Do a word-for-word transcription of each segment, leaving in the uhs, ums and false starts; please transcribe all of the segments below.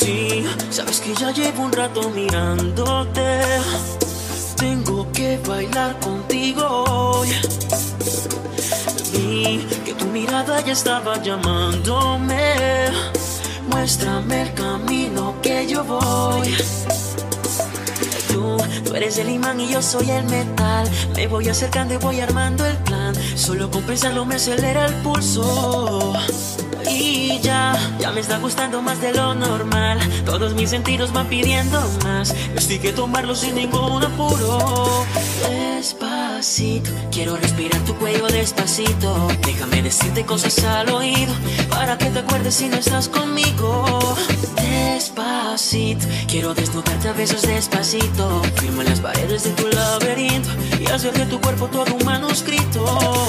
Sí, sabes que ya llevo un rato mirándote. Tengo que bailar contigo hoy. Vi que tu mirada ya estaba llamándome. Muéstrame el camino que yo voy. Tú, tú eres el imán y yo soy el metal. Me voy acercando y voy armando el plan. Solo con pensarlo me acelera el pulso. Y ya, ya me está gustando más de lo normal. Todos mis sentidos van pidiendo más. Estoy que tomarlo sin ningún apuro. Despacito, quiero respirar tu cuello despacito. Déjame decirte cosas al oído para que te acuerdes si no estás conmigo. Despacito, quiero desnudarte a besos despacito. Firmo en las paredes de tu laberinto y hacer de tu cuerpo todo un manuscrito.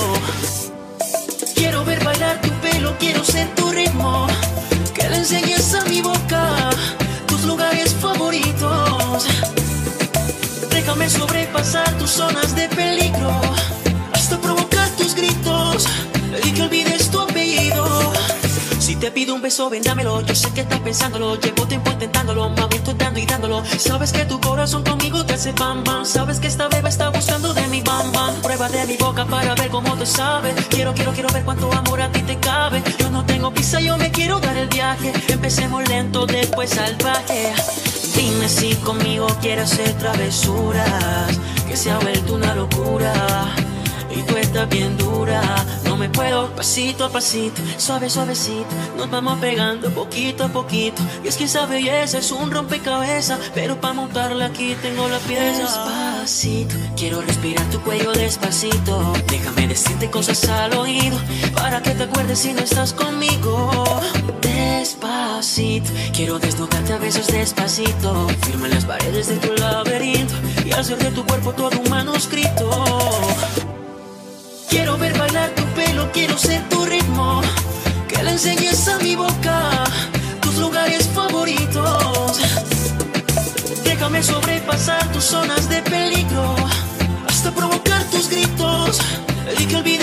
Quiero ver bailar tu pelo, quiero ser tu ritmo. Que le enseñes a mi boca tus lugares favoritos. Déjame sobrepasar tus zonas de peligro hasta provocar tus gritos y que olvides tu apellido. Si te pido un beso, ven, dámelo. Yo sé que estás pensándolo. Llevo tiempo intentándolo, mami, estoy dando y dándolo. Sabes que tu corazón conmigo te hace bam bam. Sabes que esta beba está gustando de mi bam bam. Prueba de mi boca para ver cómo te sabe. Quiero, quiero, quiero ver cuánto amor a ti te cabe. Yo no tengo prisa, yo me quiero dar el viaje. Empecemos lento, después salvaje. Dime si conmigo quieres hacer travesuras, que se ha vuelto una locura. Y tú estás bien dura, no me puedo, pasito a pasito, suave, suavecito. Nos vamos pegando poquito a poquito. Y es que esa belleza es un rompecabezas, pero para montarla aquí tengo la pieza. Despacito, quiero respirar tu cuello despacito. Déjame decirte cosas al oído para que te acuerdes si no estás conmigo. Despacito, quiero desnudarte a besos despacito. Firma en las paredes de tu laberinto y hacer de tu cuerpo todo un manuscrito. Quiero ver bailar tu pelo, quiero ser tu ritmo. Que le enseñes a mi boca tus lugares favoritos. Déjame sobrepasar tus zonas de peligro hasta provocar tus gritos y que olvides